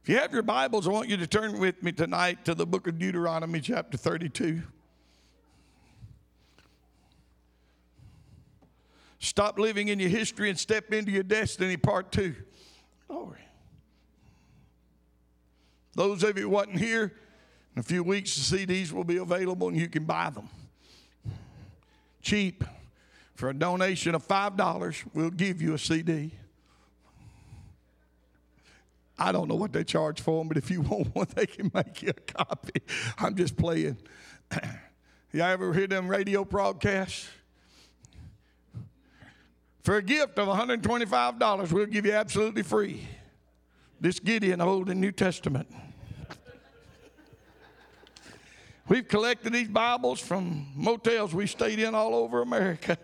If you have your Bibles, I want you to turn with me tonight to the book of Deuteronomy chapter 32. Stop living in your history and step into your destiny, part 2. Glory. Those of you who wasn't here, in a few weeks the CDs will be available and you can buy them. Cheap. For a donation of $5, we'll give you a CD. I don't know what they charge for them, but if you want one, they can make you a copy. I'm just playing. You ever hear them radio broadcasts? For a gift of $125, we'll give you absolutely free this Gideon Old and New Testament. We've collected these Bibles from motels we stayed in all over America.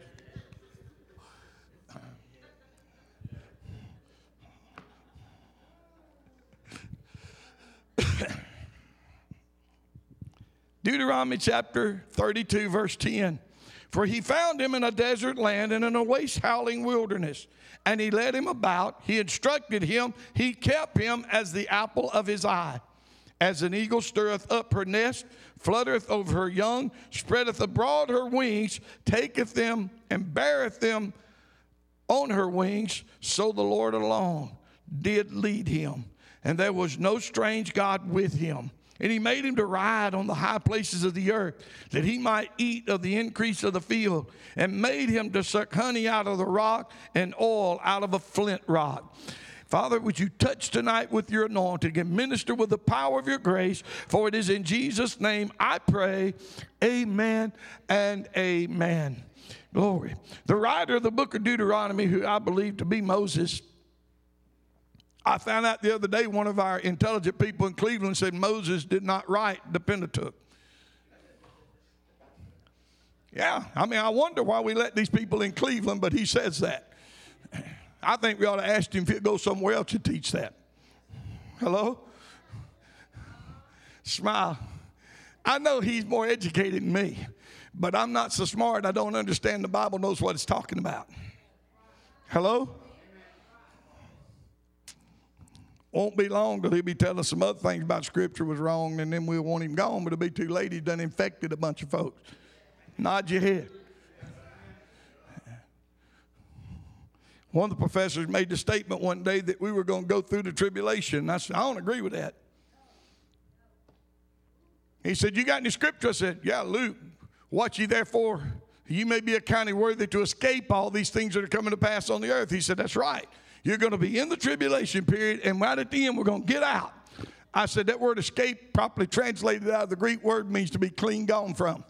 Deuteronomy chapter 32, verse 10. For he found him in a desert land and in a waste howling wilderness. And he led him about. He instructed him. He kept him as the apple of his eye. As an eagle stirreth up her nest, fluttereth over her young, spreadeth abroad her wings, taketh them and beareth them on her wings. So the Lord alone did lead him. And there was no strange God with him. And he made him to ride on the high places of the earth, that he might eat of the increase of the field, and made him to suck honey out of the rock and oil out of a flint rock. Father, would you touch tonight with your anointing and minister with the power of your grace, for it is in Jesus' name I pray, amen and amen. Glory. The writer of the book of Deuteronomy, who I believe to be Moses, I found out the other day one of our intelligent people in Cleveland said Moses did not write the Pentateuch. Yeah, I wonder why we let these people in Cleveland, but he says that. I think we ought to ask him if he'll go somewhere else to teach that. Hello? Smile. I know he's more educated than me, but I'm not so smart I don't understand the Bible knows what it's talking about. Hello? Won't be long till he'll be telling us some other things about Scripture was wrong, and then we'll want him gone, but it'll be too late. He's done infected a bunch of folks. Nod your head. One of the professors made the statement one day that we were going to go through the tribulation. And I said, I don't agree with that. He said, you got any Scripture? I said, yeah, Luke. Watch ye therefore, you may be accounted worthy to escape all these things that are coming to pass on the earth. He said, that's right. You're going to be in the tribulation period, and right at the end, we're going to get out. I said, that word escape, properly translated out of the Greek word, means to be clean gone from.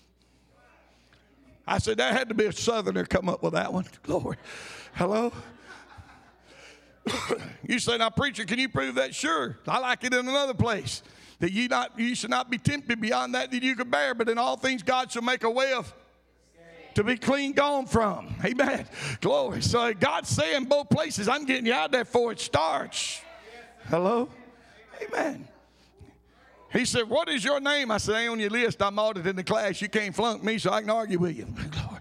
I said, that had to be a southerner come up with that one. Glory. Hello? You say, now, preacher, can you prove that? Sure. I like it in another place. That you should not be tempted beyond that you could bear, but in all things God shall make a way of to be clean gone from. Amen. Glory. So God's saying both places, I'm getting you out there before it starts. Hello? Amen. He said, what is your name? I said, I ain't on your list. I'm audited in the class. You can't flunk me, so I can argue with you. Glory.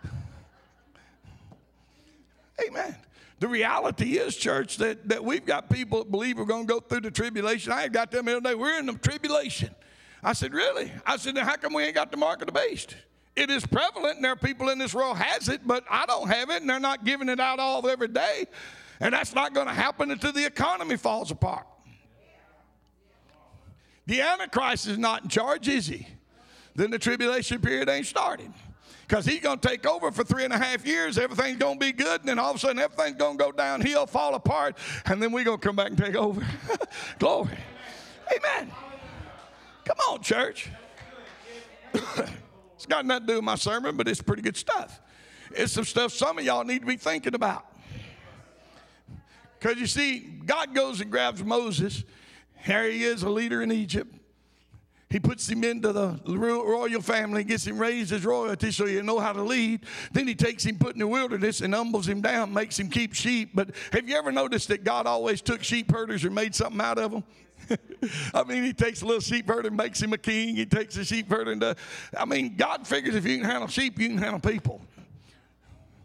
Amen. The reality is, church, that we've got people that believe we're going to go through the tribulation. I got them the other day. We're in the tribulation. I said, really? I said, then how come we ain't got the mark of the beast? It is prevalent, and there are people in this world has it, but I don't have it, and they're not giving it out all every day. And that's not going to happen until the economy falls apart. The Antichrist is not in charge, is he? Then the tribulation period ain't started. Because he's going to take over for 3.5 years. Everything's going to be good, and then all of a sudden everything's going to go downhill, fall apart, and then we're going to come back and take over. Glory. Amen. Come on, church. It's got nothing to do with my sermon, but it's pretty good stuff. It's some stuff some of y'all need to be thinking about. Because you see, God goes and grabs Moses. Here he is, a leader in Egypt. He puts him into the royal family, gets him raised as royalty so you know how to lead. Then he takes him, put in the wilderness, and humbles him down, makes him keep sheep. But have you ever noticed that God always took sheep herders and made something out of them? I mean, he takes a little sheep herder and makes him a king. He takes a sheep herder and God figures if you can handle sheep, you can handle people.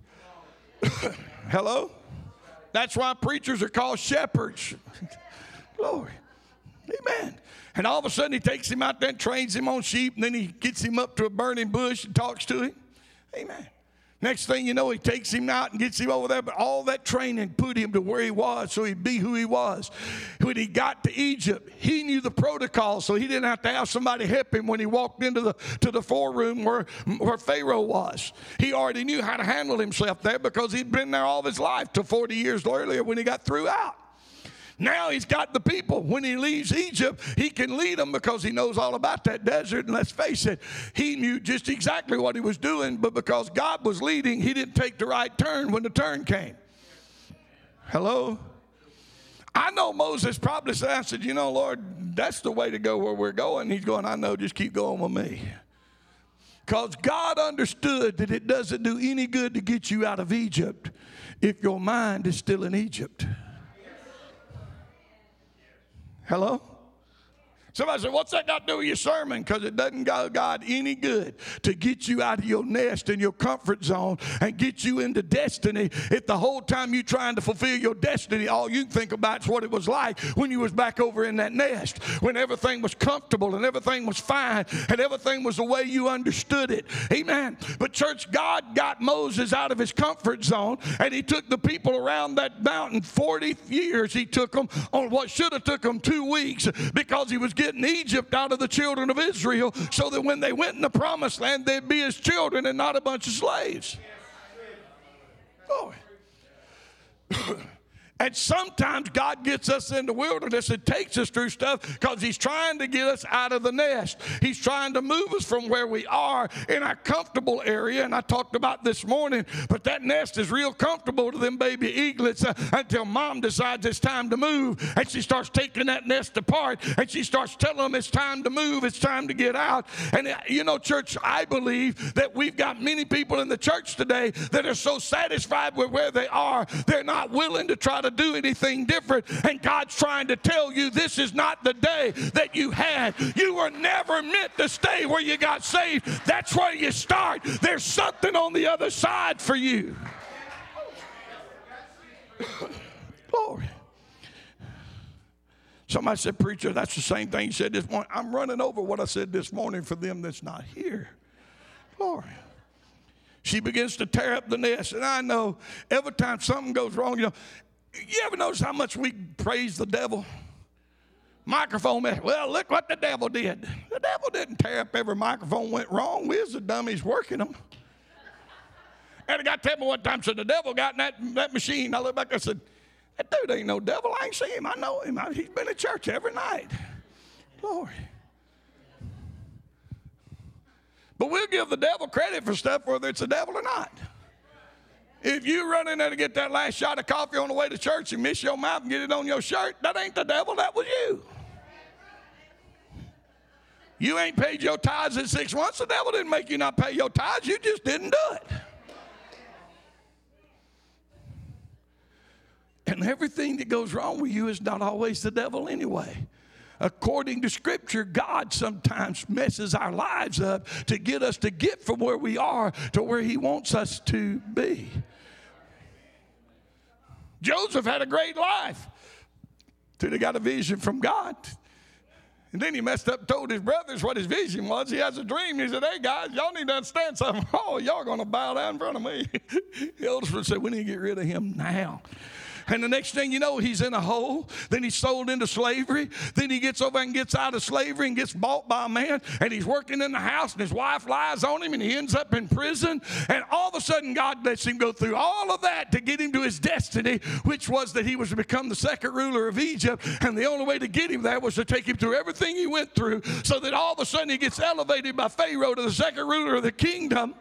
Hello? That's why preachers are called shepherds. Glory. Amen. And all of a sudden he takes him out there and trains him on sheep, and then he gets him up to a burning bush and talks to him. Amen. Next thing you know, he takes him out and gets him over there, but all that training put him to where he was so he'd be who he was. When he got to Egypt, he knew the protocol, so he didn't have to have somebody help him when he walked into the foreroom where Pharaoh was. He already knew how to handle himself there because he'd been there all of his life till 40 years earlier when he got threw out. Now he's got the people. When he leaves Egypt, he can lead them because he knows all about that desert. And let's face it, he knew just exactly what he was doing, but because God was leading, he didn't take the right turn when the turn came. Hello? I know Moses probably said, I said, you know, Lord, that's the way to go where we're going. He's going, I know, just keep going with me. Because God understood that it doesn't do any good to get you out of Egypt if your mind is still in Egypt. Hello? Somebody said, what's that got to do with your sermon? Because it doesn't go God any good to get you out of your nest and your comfort zone and get you into destiny if the whole time you're trying to fulfill your destiny, all you can think about is what it was like when you was back over in that nest, when everything was comfortable and everything was fine and everything was the way you understood it. Amen. But church, God got Moses out of his comfort zone, and he took the people around that mountain 40 years. He took them on what should have took them 2 weeks because he was getting Egypt out of the children of Israel so that when they went in the promised land, they'd be his children and not a bunch of slaves. Oh. And sometimes God gets us in the wilderness and takes us through stuff because he's trying to get us out of the nest. He's trying to move us from where we are in our comfortable area. And I talked about this morning, but that nest is real comfortable to them baby eaglets until mom decides it's time to move. And she starts taking that nest apart and she starts telling them it's time to move, it's time to get out. And you know, church, I believe that we've got many people in the church today that are so satisfied with where they are, they're not willing to try to do anything different. And God's trying to tell you this is not the day that you had. You were never meant to stay where you got saved. That's where you start. There's something on the other side for you. Glory. Somebody said, preacher, that's the same thing you said this morning. I'm running over what I said this morning for them that's not here. Glory. She begins to tear up the nest. And I know every time something goes wrong, you ever notice how much we praise the devil? Microphone, well, look what the devil did. The devil didn't tear up every microphone went wrong. We was the dummies working them. And a guy told me one time, said the devil got in that machine. I looked back, I said, that dude ain't no devil. I ain't seen him. I know him. He's been at church every night. Glory. But we'll give the devil credit for stuff whether it's the devil or not. If you run in there to get that last shot of coffee on the way to church and miss your mouth and get it on your shirt, that ain't the devil, that was you. You ain't paid your tithes in 6 months. The devil didn't make you not pay your tithes. You just didn't do it. And everything that goes wrong with you is not always the devil anyway. According to Scripture, God sometimes messes our lives up to get us to get from where we are to where he wants us to be. Joseph had a great life till he got a vision from God. And then he messed up, told his brothers what his vision was. He has a dream. He said, hey, guys, y'all need to understand something. Oh, y'all going to bow down in front of me. The elders would say, we need to get rid of him now. And the next thing you know, he's in a hole. Then he's sold into slavery. Then he gets over and gets out of slavery and gets bought by a man. And he's working in the house, and his wife lies on him, and he ends up in prison. And all of a sudden, God lets him go through all of that to get him to his destiny, which was that he was to become the second ruler of Egypt. And the only way to get him there was to take him through everything he went through, so that all of a sudden he gets elevated by Pharaoh to the second ruler of the kingdom.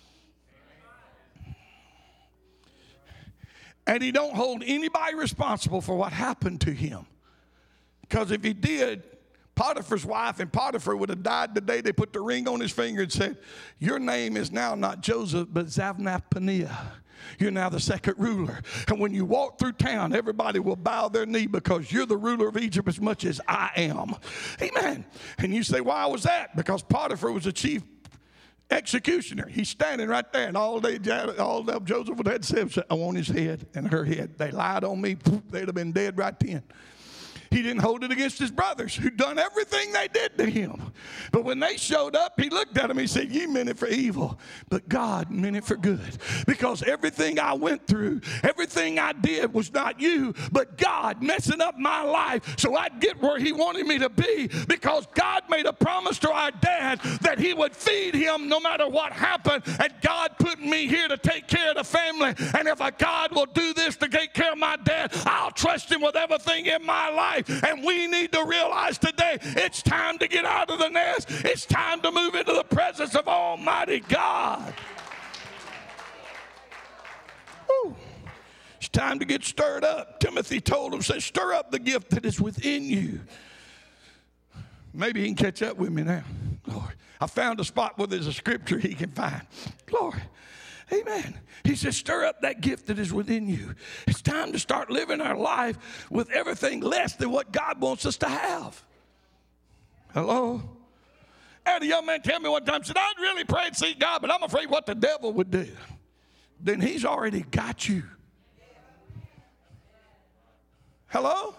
And he don't hold anybody responsible for what happened to him. Because if he did, Potiphar's wife and Potiphar would have died the day they put the ring on his finger and said, your name is now not Joseph, but Zavnath-Paneah. You're now the second ruler. And when you walk through town, everybody will bow their knee because you're the ruler of Egypt as much as I am. Amen. And you say, why was that? Because Potiphar was the chief executioner. He's standing right there, and all day Joseph would have said on his head and her head. They lied on me. They'd have been dead right then. He didn't hold it against his brothers who'd done everything they did to him. But when they showed up, he looked at them. He said, you meant it for evil, but God meant it for good. Because everything I went through, everything I did was not you, but God messing up my life so I'd get where he wanted me to be. Because God made a promise to our dad that he would feed him no matter what happened. And God put me here to take care of the family. And if a God will do this to take care of my dad, I'll trust him with everything in my life. And we need to realize today it's time to get out of the nest. It's time to move into the presence of Almighty God. Woo. It's time to get stirred up. Timothy told him, said, stir up the gift that is within you. Maybe he can catch up with me now. Lord, I found a spot where there's a scripture he can find. Glory. Amen. He says, stir up that gift that is within you. It's time to start living our life with everything less than what God wants us to have. Hello? I had a young man tell me one time, said, I'd really pray and seek God, but I'm afraid what the devil would do. Then he's already got you. Hello?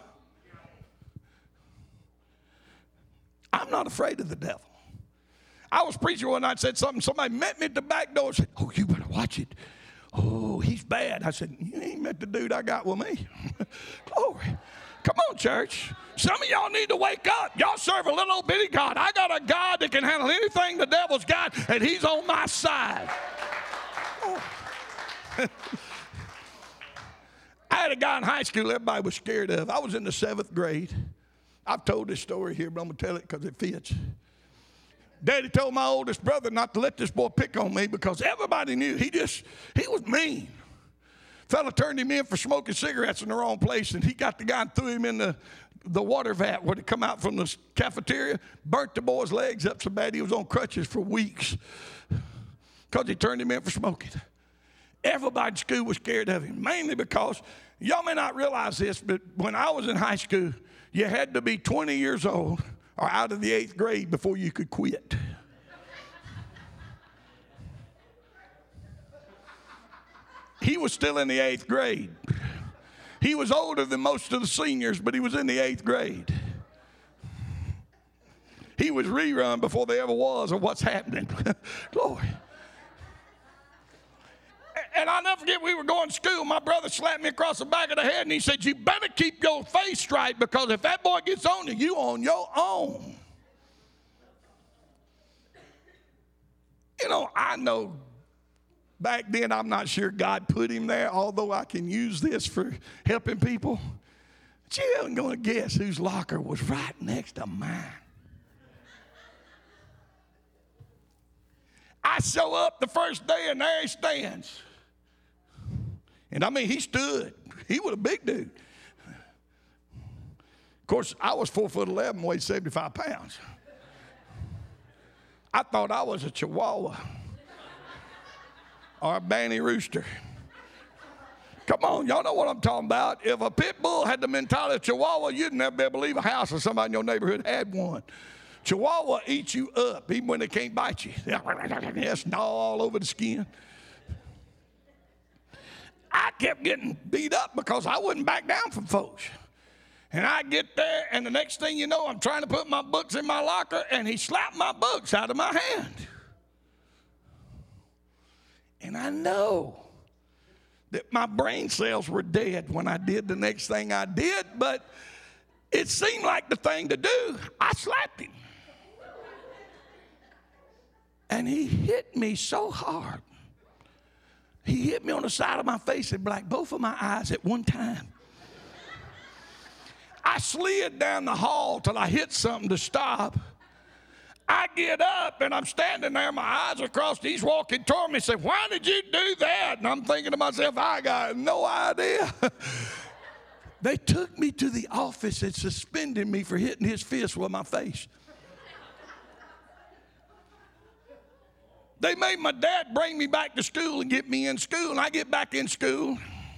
I'm not afraid of the devil. I was preaching one night, said something. Somebody met me at the back door and said, oh, you better watch it. Oh, he's bad. I said, you ain't met the dude I got with me. Glory. Come on, church. Some of y'all need to wake up. Y'all serve a little old bitty God. I got a God that can handle anything the devil's got, and he's on my side. Oh. I had a guy in high school everybody was scared of. I was in the 7th grade. I've told this story here, but I'm going to tell it because it fits. Daddy told my oldest brother not to let this boy pick on me because everybody knew he was mean. Fella turned him in for smoking cigarettes in the wrong place, and he got the guy and threw him in the water vat where it come out from the cafeteria, burnt the boy's legs up so bad he was on crutches for weeks because he turned him in for smoking. Everybody in school was scared of him, mainly because, y'all may not realize this, but when I was in high school, you had to be 20 years old or out of the 8th grade before you could quit. He was still in the 8th grade. He was older than most of the seniors, but he was in the 8th grade. He was rerun before there ever was of what's happening. Glory. And I'll never forget, we were going to school. My brother slapped me across the back of the head, and he said, you better keep your face straight because if that boy gets on you, you on your own. You know, I know back then I'm not sure God put him there, although I can use this for helping people. But you ain't going to guess whose locker was right next to mine. I show up the first day, and there he stands. And I mean, he stood. He was a big dude. Of course, I was 4'11", weighed 75 pounds. I thought I was a Chihuahua or a Banny Rooster. Come on, y'all know what I'm talking about. If a pit bull had the mentality of Chihuahua, you'd never be able to leave a house or somebody in your neighborhood had one. Chihuahua eats you up even when they can't bite you. They gnaw all over the skin. I kept getting beat up because I wouldn't back down from folks. And I get there, and the next thing you know, I'm trying to put my books in my locker, and he slapped my books out of my hand. And I know that my brain cells were dead when I did the next thing I did, but it seemed like the thing to do. I slapped him. And he hit me so hard. He hit me on the side of my face and blacked both of my eyes at one time. I slid down the hall till I hit something to stop. I get up and I'm standing there, my eyes are crossed. He's walking toward me and said, why did you do that? And I'm thinking to myself, I got no idea. They took me to the office and suspended me for hitting his fist with my face. They made my dad bring me back to school and get me in school, and I get back in school.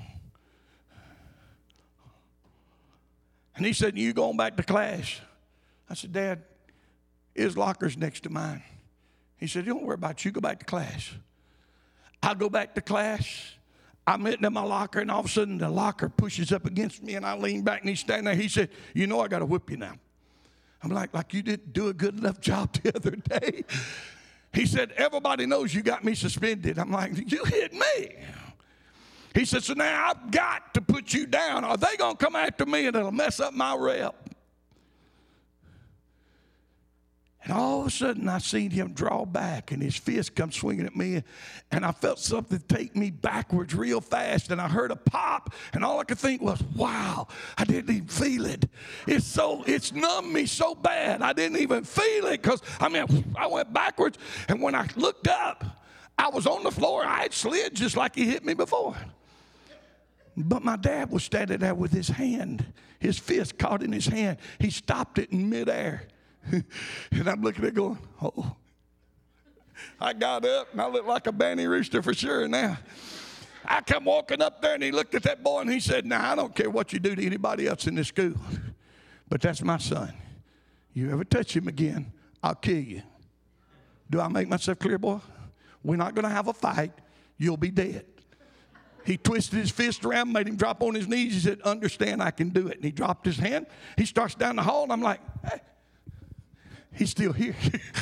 And he said, you going back to class? I said, Dad, his locker's next to mine. He said, don't worry about it. You go back to class. I go back to class. I'm in my locker, and all of a sudden the locker pushes up against me, and I lean back, and he's standing there. He said, you know I got to whip you now. I'm like you didn't do a good enough job the other day. He said, everybody knows you got me suspended. I'm like, you hit me. He said, so now I've got to put you down, or they going to come after me, and it'll mess up my rep. And all of a sudden, I seen him draw back, and his fist come swinging at me, and I felt something take me backwards real fast, and I heard a pop, and all I could think was, wow, I didn't even feel it. It's numbed me so bad, I didn't even feel it, because, I went backwards, and when I looked up, I was on the floor. I had slid just like he hit me before. But my dad was standing there with his hand, his fist caught in his hand. He stopped it in midair. And I'm looking at it going, oh. I got up, and I looked like a banty rooster for sure now. I come walking up there, and he looked at that boy, and he said, now, I don't care what you do to anybody else in this school, but that's my son. You ever touch him again, I'll kill you. Do I make myself clear, boy? We're not going to have a fight. You'll be dead. He twisted his fist around, made him drop on his knees. He said, understand, I can do it. And he dropped his hand. He starts down the hall, and I'm like, hey. He's still here.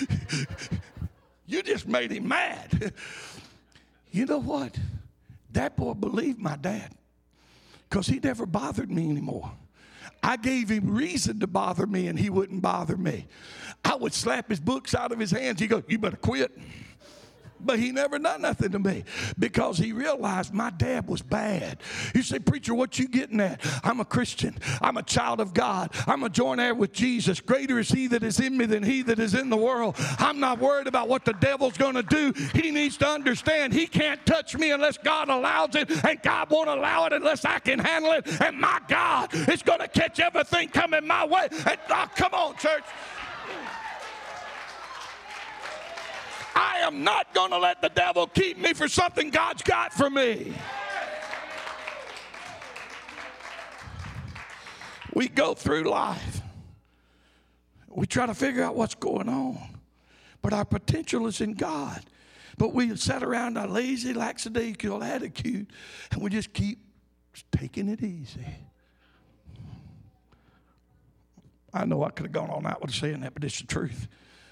You just made him mad. You know what? That boy believed my dad because he never bothered me anymore. I gave him reason to bother me, and he wouldn't bother me. I would slap his books out of his hands. He'd go, you better quit. But he never done nothing to me because he realized my dad was bad. You say, preacher, what you getting at? I'm a Christian. I'm a child of God. I'm a joint heir with Jesus. Greater is he that is in me than he that is in the world. I'm not worried about what the devil's going to do. He needs to understand he can't touch me unless God allows it, and God won't allow it unless I can handle it. And my God is going to catch everything coming my way. And, come on, church. I am not going to let the devil keep me for something God's got for me. We go through life. We try to figure out what's going on. But our potential is in God. But we sit around a lazy, lackadaisical attitude, and we just keep taking it easy. I know I could have gone on out with saying that, but it's the truth.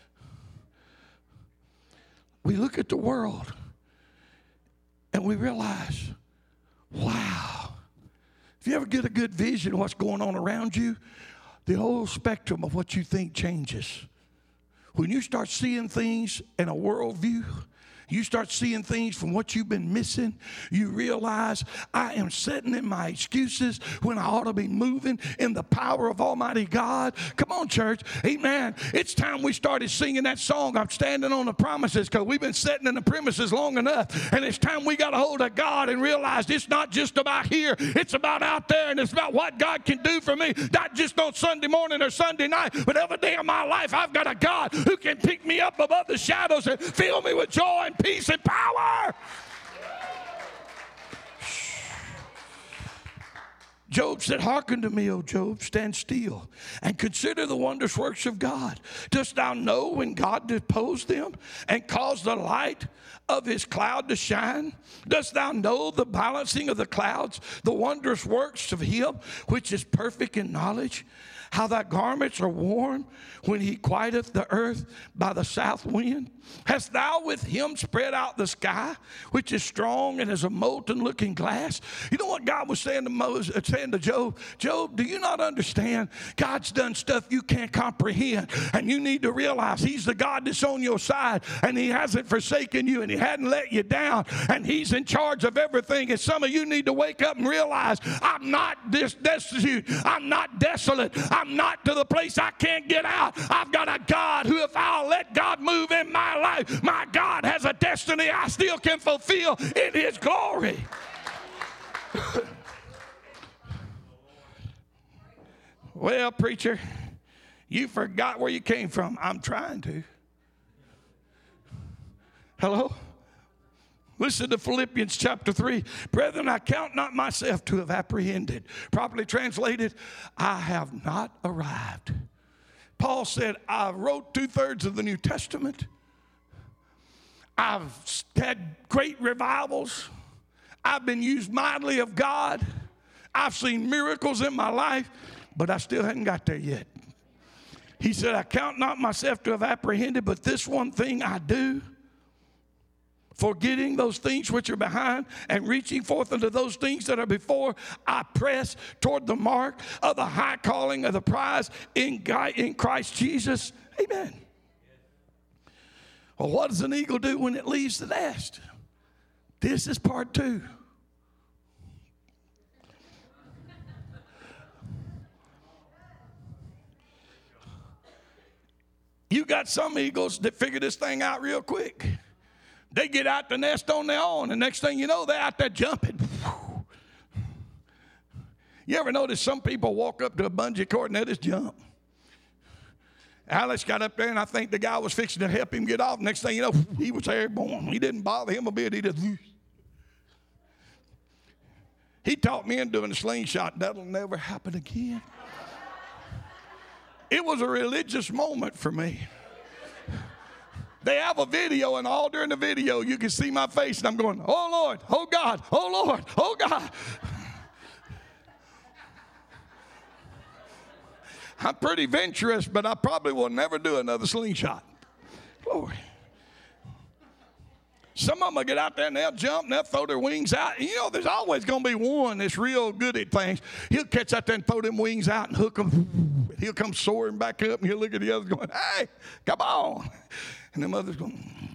We look at the world and we realize, wow. If you ever get a good vision of what's going on around you, the whole spectrum of what you think changes. When you start seeing things in a worldview, you start seeing things from what you've been missing, you realize I am sitting in my excuses when I ought to be moving in the power of Almighty God. Come on, church. Amen. It's time we started singing that song, I'm standing on the promises, because we've been sitting in the premises long enough. And it's time we got a hold of God and realized it's not just about here. It's about out there, and it's about what God can do for me. Not just on Sunday morning or Sunday night, but every day of my life I've got a God who can pick me up above the shadows and fill me with joy and peace and power. Job said, hearken to me, O Job, stand still, and consider the wondrous works of God. Dost thou know when God disposed them and caused the light of his cloud to shine? Dost thou know the balancing of the clouds, the wondrous works of him which is perfect in knowledge? How thy garments are warm when he quieteth the earth by the south wind? Hast thou with him spread out the sky, which is strong and as a molten looking glass? You know what God was saying to Job? Job, do you not understand? God's done stuff you can't comprehend. And you need to realize he's the God that's on your side, and he hasn't forsaken you, and he hadn't let you down, and he's in charge of everything. And some of you need to wake up and realize, I'm not destitute. I'm not desolate. I'm not to the place I can't get out. I've got a God who, if I'll let God move in my life, my God has a destiny I still can fulfill in his glory. Well, preacher, you forgot where you came from. I'm trying to. Hello? Listen to Philippians chapter 3. Brethren, I count not myself to have apprehended. Properly translated, I have not arrived. Paul said, I wrote 2/3 of the New Testament. I've had great revivals. I've been used mightily of God. I've seen miracles in my life, but I still hadn't got there yet. He said, I count not myself to have apprehended, but this one thing I do, forgetting those things which are behind and reaching forth unto those things that are before, I press toward the mark of the high calling of the prize in Christ Jesus. Amen. Well, what does an eagle do when it leaves the nest? This is part 2. You got some eagles that figure this thing out real quick. They get out the nest on their own, and next thing you know, they're out there jumping. You ever notice some people walk up to a bungee cord and they just jump? Alex got up there, and I think the guy was fixing to help him get off. Next thing you know, he was airborne. He didn't bother him a bit. He taught me in doing a slingshot. That'll never happen again. It was a religious moment for me. They have a video, and all during the video, you can see my face, and I'm going, oh, Lord, oh, God, oh, Lord, oh, God. I'm pretty venturous, but I probably will never do another slingshot. Glory. Some of them will get out there, and they'll jump, and they'll throw their wings out. And you know, there's always going to be one that's real good at things. He'll catch out there and throw them wings out and hook them. He'll come soaring back up, and he'll look at the others going, hey, come on. And them others going,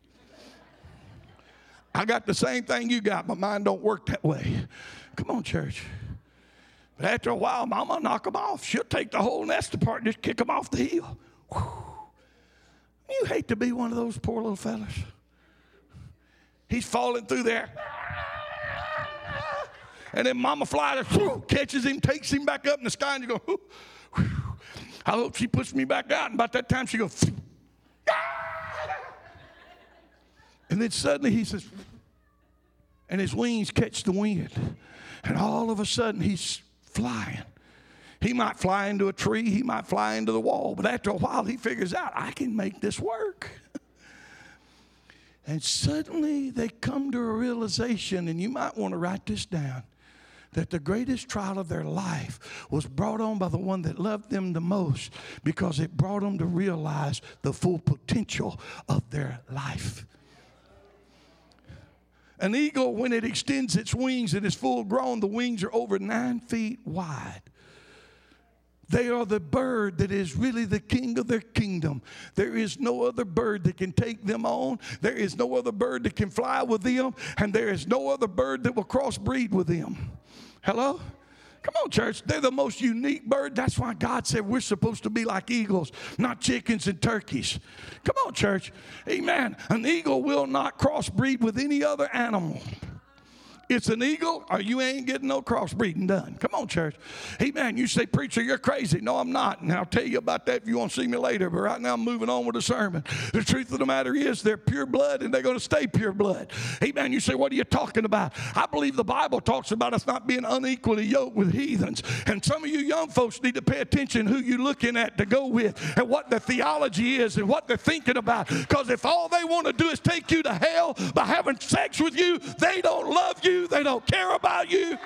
I got the same thing you got, but mine don't work that way. Come on, church. But after a while, Mama will knock them off. She'll take the whole nest apart and just kick them off the hill. Whew. You hate to be one of those poor little fellas. He's falling through there. And then Mama flies, catches him, takes him back up in the sky, and you go, whew, whew. I hope she puts me back out. And about that time, she goes, and then suddenly he says, and his wings catch the wind. And all of a sudden, he's flying. He might fly into a tree. He might fly into the wall. But after a while, he figures out, I can make this work. And suddenly, they come to a realization, and you might want to write this down, that the greatest trial of their life was brought on by the one that loved them the most, because it brought them to realize the full potential of their life. An eagle, when it extends its wings and is full grown, the wings are over 9 feet wide. They are the bird that is really the king of their kingdom. There is no other bird that can take them on. There is no other bird that can fly with them. And there is no other bird that will crossbreed with them. Hello? Come on, church. They're the most unique bird. That's why God said we're supposed to be like eagles, not chickens and turkeys. Come on, church. Amen. An eagle will not crossbreed with any other animal. It's an eagle, or you ain't getting no crossbreeding done. Come on, church. Amen. You say, preacher, you're crazy. No, I'm not. And I'll tell you about that if you want to see me later. But right now, I'm moving on with the sermon. The truth of the matter is, they're pure blood, and they're going to stay pure blood. Amen. You say, what are you talking about? I believe the Bible talks about us not being unequally yoked with heathens. And some of you young folks need to pay attention who you're looking at to go with, and what the theology is, and what they're thinking about. Because if all they want to do is take you to hell by having sex with you, they don't love you. They don't care about you.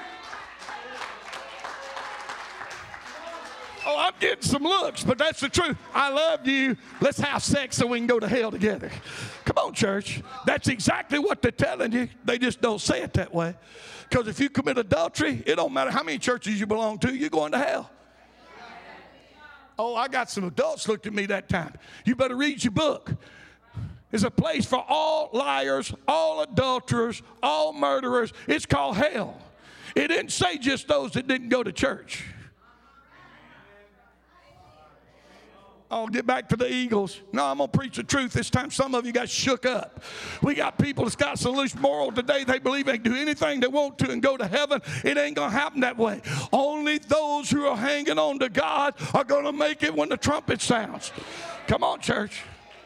Oh, I'm getting some looks, but that's the truth. I love you. Let's have sex so we can go to hell together. Come on, church. That's exactly what they're telling you. They just don't say it that way. Because if you commit adultery, it don't matter how many churches you belong to, you're going to hell. Oh, I got some adults looked at me that time. You better read your book. It's a place for all liars, all adulterers, all murderers. It's called hell. It didn't say just those that didn't go to church. I'll get back to the eagles. No, I'm going to preach the truth this time. Some of you got shook up. We got people that's got so loose moral today, they believe they can do anything they want to and go to heaven. It ain't going to happen that way. Only those who are hanging on to God are going to make it when the trumpet sounds. Come on, church.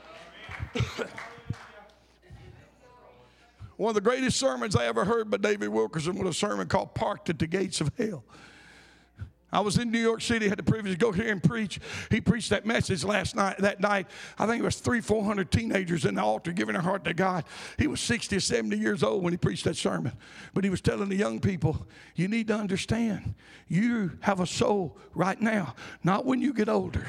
One of the greatest sermons I ever heard by David Wilkerson was a sermon called Parked at the Gates of Hell. I was in New York City, had the privilege to go here and preach. He preached that message that night. I think it was 300-400 teenagers in the altar giving their heart to God. He was 60 or 70 years old when he preached that sermon. But he was telling the young people, you need to understand, you have a soul right now, not when you get older.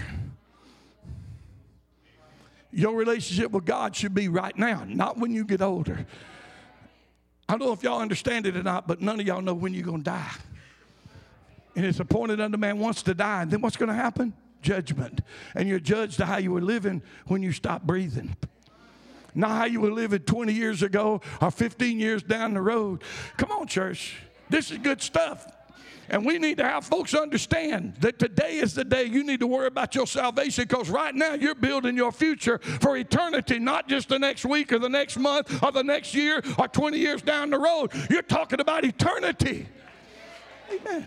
Your relationship with God should be right now, not when you get older. I don't know if y'all understand it or not, but none of y'all know when you're going to die. And it's appointed unto man once to die. And then what's going to happen? Judgment. And you're judged to how you were living when you stop breathing. Not how you were living 20 years ago or 15 years down the road. Come on, church. This is good stuff. And we need to have folks understand that today is the day you need to worry about your salvation, because right now you're building your future for eternity, not just the next week or the next month or the next year or 20 years down the road. You're talking about eternity. Amen.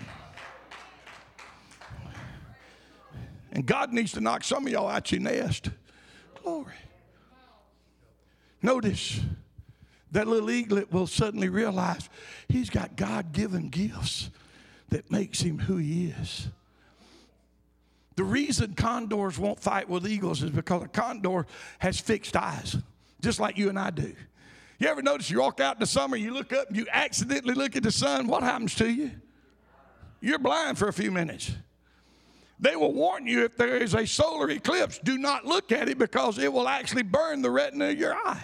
And God needs to knock some of y'all out your nest. Glory. Notice that little eaglet will suddenly realize he's got God-given gifts that makes him who he is. The reason condors won't fight with eagles is because a condor has fixed eyes, just like you and I do. You ever notice you walk out in the summer, you look up, and you accidentally look at the sun, what happens to you? You're blind for a few minutes. They will warn you if there is a solar eclipse, do not look at it because it will actually burn the retina of your eye.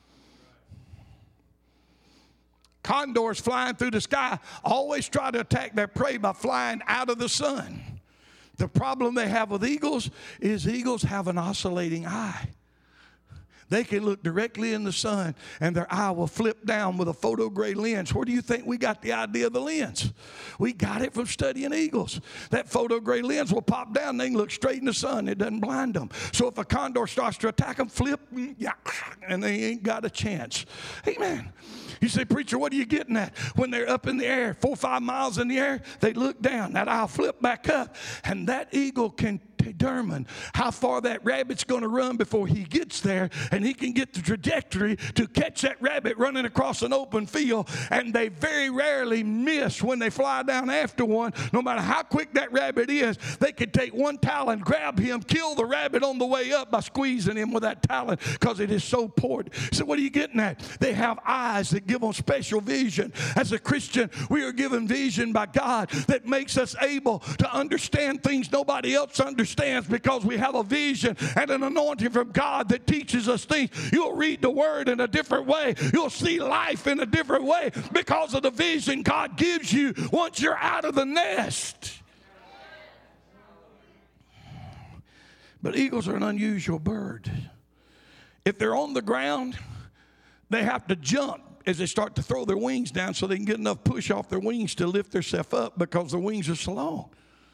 Condors flying through the sky always try to attack their prey by flying out of the sun. The problem they have with eagles is eagles have an oscillating eye. They can look directly in the sun and their eye will flip down with a photogray lens. Where do you think we got the idea of the lens? We got it from studying eagles. That photogray lens will pop down. They can look straight in the sun. It doesn't blind them. So if a condor starts to attack them, flip, and they ain't got a chance. Amen. You say, preacher, what are you getting at? When they're up in the air, 4 or 5 miles in the air, they look down. That eye will flip back up, and that eagle can determine how far that rabbit's going to run before he gets there, and he can get the trajectory to catch that rabbit running across an open field. And they very rarely miss when they fly down after one. No matter how quick that rabbit is, they can take one talon, grab him, kill the rabbit on the way up by squeezing him with that talon because it is so potent. So what are you getting at? They have eyes that give them special vision. As a Christian, we are given vision by God that makes us able to understand things nobody else understands, because we have a vision and an anointing from God that teaches us things. You'll read the word in a different way. You'll see life in a different way because of the vision God gives you once you're out of the nest. But eagles are an unusual bird. If they're on the ground, they have to jump as they start to throw their wings down so they can get enough push off their wings to lift themselves up because their wings are so long.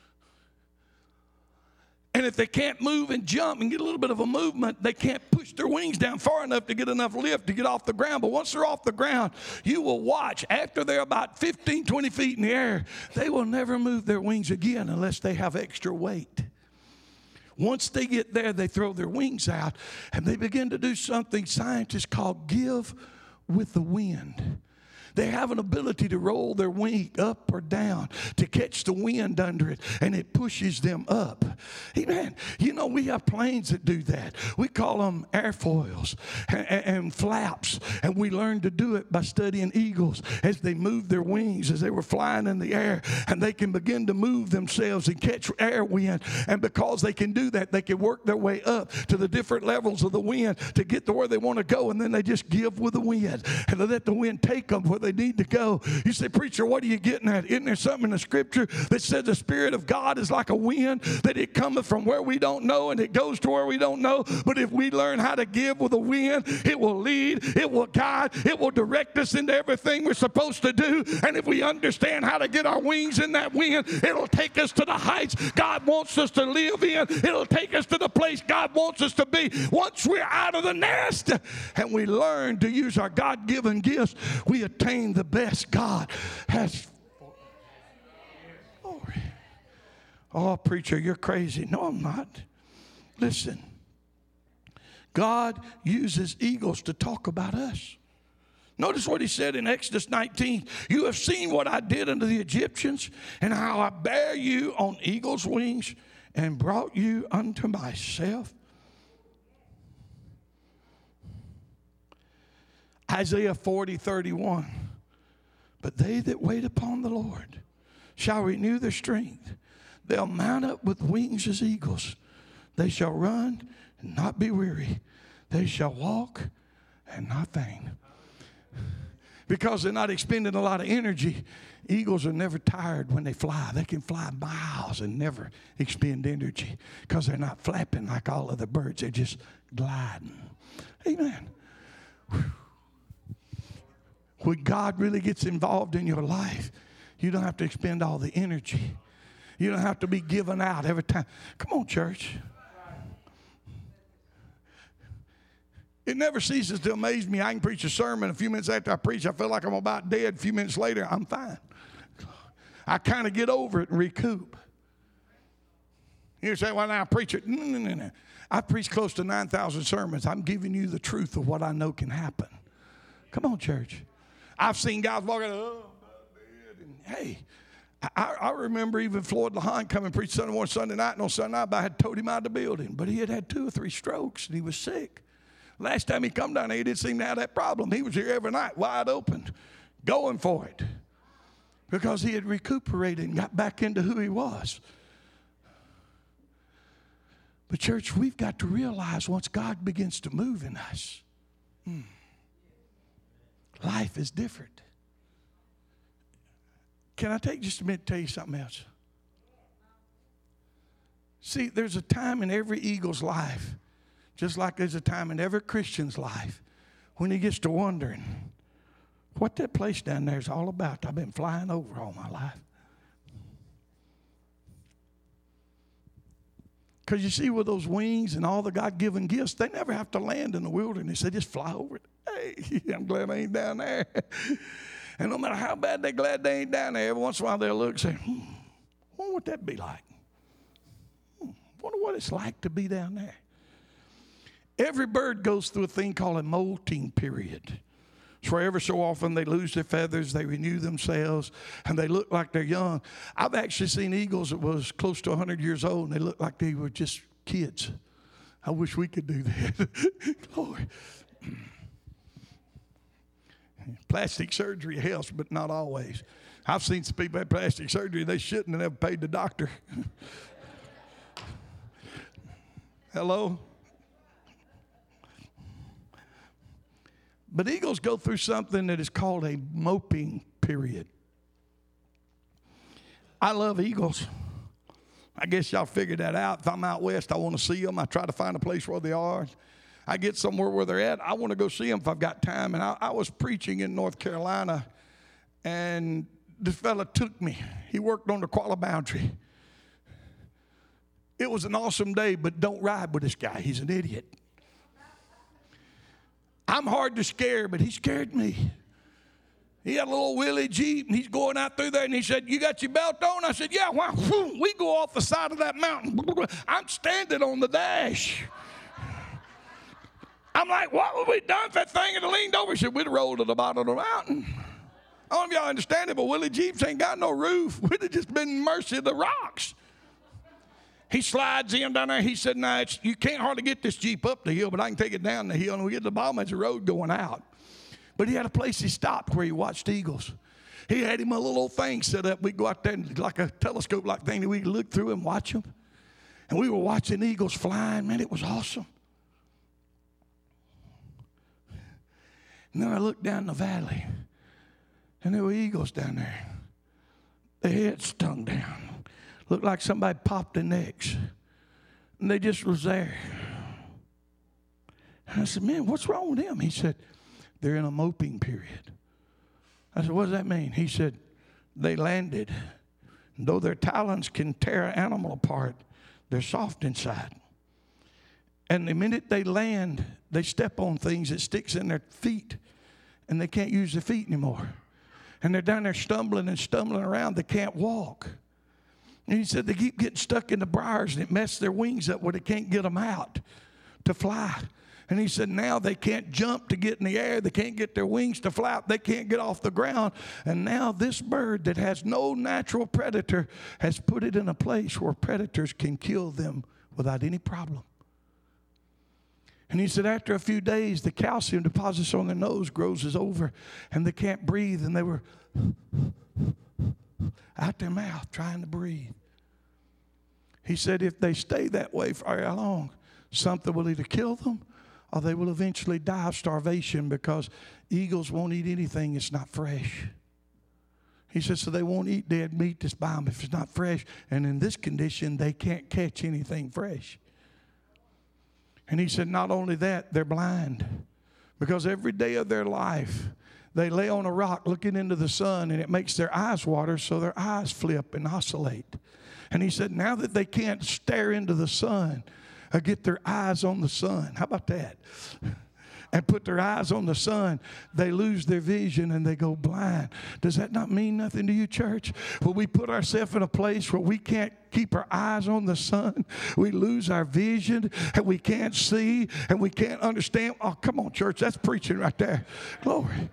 And if they can't move and jump and get a little bit of a movement, they can't push their wings down far enough to get enough lift to get off the ground. But once they're off the ground, you will watch, after they're about 15, 20 feet in the air, they will never move their wings again unless they have extra weight. Once they get there, they throw their wings out, and they begin to do something scientists call give with the wind. They have an ability to roll their wing up or down to catch the wind under it, and it pushes them up. Amen. You know, we have planes that do that. We call them airfoils and flaps, and we learned to do it by studying eagles as they move their wings as they were flying in the air, and they can begin to move themselves and catch air wind. And because they can do that, they can work their way up to the different levels of the wind to get to where they want to go, and then they just give with the wind and they let the wind take them where they need to go. You say, preacher, what are you getting at? Isn't there something in the scripture that says the Spirit of God is like a wind, that it cometh from where we don't know and it goes to where we don't know? But if we learn how to give with the wind, it will lead, it will guide, it will direct us into everything we're supposed to do. And if we understand how to get our wings in that wind, it'll take us to the heights God wants us to live in. It'll take us to the place God wants us to be. Once we're out of the nest and we learn to use our God-given gifts, we attain the best God has. Glory. Oh, preacher, you're crazy. No, I'm not. Listen. God uses eagles to talk about us. Notice what he said in Exodus 19. You have seen what I did unto the Egyptians, and how I bare you on eagle's wings and brought you unto myself. Isaiah 40:31. But they that wait upon the Lord shall renew their strength. They'll mount up with wings as eagles. They shall run and not be weary. They shall walk and not faint. Because they're not expending a lot of energy, eagles are never tired when they fly. They can fly miles and never expend energy because they're not flapping like all other birds. They're just gliding. Amen. Whew. When God really gets involved in your life, you don't have to expend all the energy. You don't have to be given out every time. Come on, church. It never ceases to amaze me. I can preach a sermon. A few minutes after I preach, I feel like I'm about dead. A few minutes later, I'm fine. I kind of get over it and recoup. You say, well, now I preach it. No. I've preached close to 9,000 sermons. I'm giving you the truth of what I know can happen. Come on, church. I've seen guys walking, oh, and hey, I remember even Floyd LaHan coming and preach Sunday morning, Sunday night, and on Sunday night, I had towed him out of the building. But he had had 2 or 3 strokes, and he was sick. Last time he come down here, he didn't seem to have that problem. He was here every night, wide open, going for it. Because he had recuperated and got back into who he was. But church, we've got to realize once God begins to move in us, life is different. Can I take just a minute to tell you something else? See, there's a time in every eagle's life, just like there's a time in every Christian's life, when he gets to wondering what that place down there is all about. I've been flying over all my life. Because you see, with those wings and all the God-given gifts, they never have to land in the wilderness. They just fly over it. Hey, I'm glad I ain't down there. And no matter how bad they're glad they ain't down there, every once in a while they'll look and say, what would that be like? Wonder what it's like to be down there. Every bird goes through a thing called a molting period. So ever so often they lose their feathers, they renew themselves, and they look like they're young. I've actually seen eagles that was close to 100 years old, and they look like they were just kids. I wish we could do that. Glory. Plastic surgery helps, but not always. I've seen some people have plastic surgery, they shouldn't have paid the doctor. Hello? But eagles go through something that is called a moping period. I love eagles. I guess y'all figured that out. If I'm out west, I want to see them. I try to find a place where they are. I get somewhere where they're at. I want to go see them if I've got time. And I was preaching in North Carolina, and this fella took me. He worked on the Qualla Boundary. It was an awesome day, but don't ride with this guy. He's an idiot. I'm hard to scare, but he scared me. He had a little Willie Jeep, and he's going out through there, and he said, you got your belt on? I said, yeah. Well, we go off the side of that mountain. I'm standing on the dash. I'm like, what would we done if that thing had leaned over? He said, we'd have rolled to the bottom of the mountain. I don't know if y'all understand it, but Willie Jeeps ain't got no roof. We'd have just been mercy of the rocks. He slides in down there. He said, no, you can't hardly get this Jeep up the hill, but I can take it down the hill. And we get to the bottom, there's a road going out. But he had a place he stopped where he watched eagles. He had him a little old thing set up. We'd go out there and like a telescope-like thing that we could look through and watch them. And we were watching eagles flying. Man, it was awesome. And then I looked down the valley, and there were eagles down there. Their heads stung down. Looked like somebody popped their necks. And they just was there. And I said, man, what's wrong with them? He said, they're in a moping period. I said, what does that mean? He said, they landed. And though their talons can tear an animal apart, they're soft inside. And the minute they land, they step on things that sticks in their feet, and they can't use their feet anymore. And they're down there stumbling around. They can't walk. And he said they keep getting stuck in the briars, and it messes their wings up where they can't get them out to fly. And he said, now they can't jump to get in the air. They can't get their wings to flap. They can't get off the ground. And now this bird that has no natural predator has put it in a place where predators can kill them without any problem. And he said after a few days, the calcium deposits on their nose grows over, and they can't breathe, and they were out their mouth trying to breathe. He said if they stay that way for very long, something will either kill them or they will eventually die of starvation, because eagles won't eat anything that's not fresh. He said so they won't eat dead meat that's by them if it's not fresh. And in this condition, they can't catch anything fresh. And he said not only that, they're blind, because every day of their life they lay on a rock looking into the sun, and it makes their eyes water, so their eyes flip and oscillate. And he said now that they can't stare into the sun or get their eyes on the sun, how about that? And put their eyes on the sun, they lose their vision and they go blind. Does that not mean nothing to you, church? When we put ourselves in a place where we can't keep our eyes on the sun, we lose our vision, and we can't see, and we can't understand. Oh, come on, church, that's preaching right there. Glory.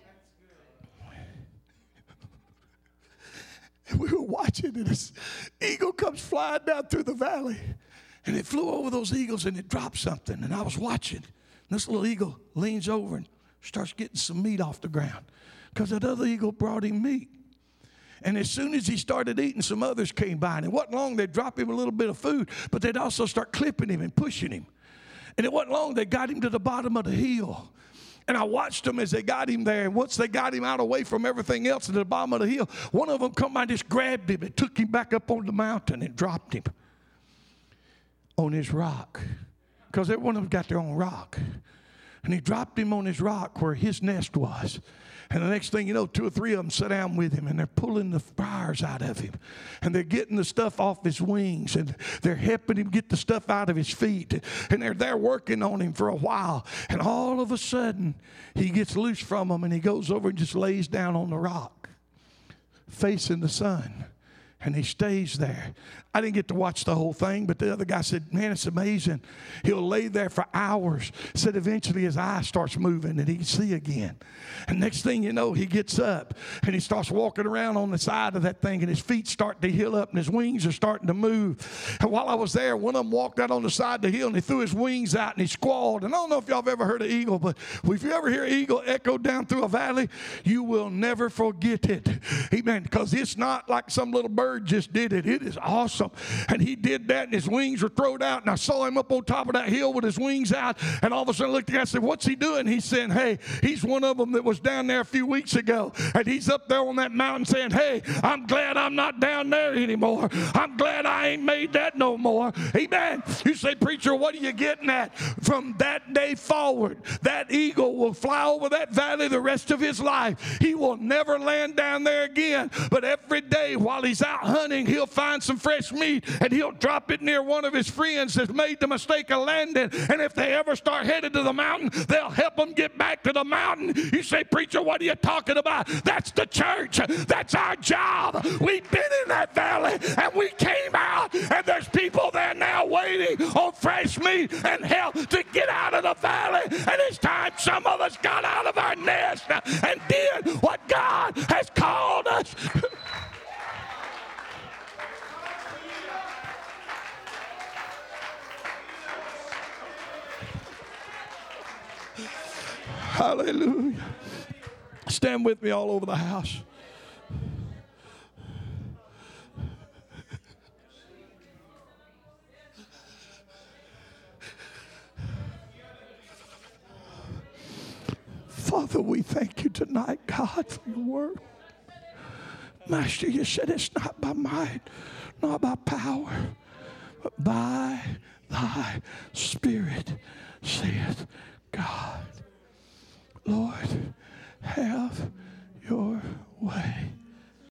And we were watching, and this eagle comes flying down through the valley, and it flew over those eagles, and it dropped something, and I was watching. This little eagle leans over and starts getting some meat off the ground, because that other eagle brought him meat. And as soon as he started eating, some others came by. And it wasn't long they'd drop him a little bit of food, but they'd also start clipping him and pushing him. And it wasn't long they got him to the bottom of the hill. And I watched them as they got him there. And once they got him out away from everything else to the bottom of the hill, one of them come by and just grabbed him and took him back up on the mountain and dropped him on his rock. Because every one of them got their own rock. And he dropped him on his rock where his nest was. And the next thing you know, 2 or 3 of them sat down with him, and they're pulling the briars out of him. And they're getting the stuff off his wings, and they're helping him get the stuff out of his feet. And they're there working on him for a while. And all of a sudden, he gets loose from them, and he goes over and just lays down on the rock, facing the sun. And he stays there. I didn't get to watch the whole thing, but the other guy said, man, it's amazing. He'll lay there for hours. Said eventually his eye starts moving and he can see again. And next thing you know, he gets up and he starts walking around on the side of that thing, and his feet start to heal up and his wings are starting to move. And while I was there, one of them walked out on the side of the hill and he threw his wings out and he squalled. And I don't know if y'all have ever heard of eagle, but if you ever hear eagle echo down through a valley, you will never forget it. Amen. Because it's not like some little bird just did it. It is awesome. And he did that, and his wings were thrown out, and I saw him up on top of that hill with his wings out, and all of a sudden I looked at him and I said, what's he doing? He said, hey, he's one of them that was down there a few weeks ago, and he's up there on that mountain saying, hey, I'm glad I'm not down there anymore. I'm glad I ain't made that no more. Amen. You say, preacher, what are you getting at? From that day forward, that eagle will fly over that valley the rest of his life. He will never land down there again, but every day while he's out hunting, he'll find some fresh meat, and he'll drop it near one of his friends that's made the mistake of landing. And if they ever start headed to the mountain, they'll help them get back to the mountain. You say, preacher, what are you talking about? That's the church. That's our job. We've been in that valley, and we came out, and there's people there now waiting on fresh meat and help to get out of the valley. And it's time some of us got out of our nest and did what God has called us. Hallelujah. Stand with me all over the house. Father, we thank you tonight, God, for your word. Master, you said it's not by might, not by power, but by thy Spirit, saith God. Lord, have your way.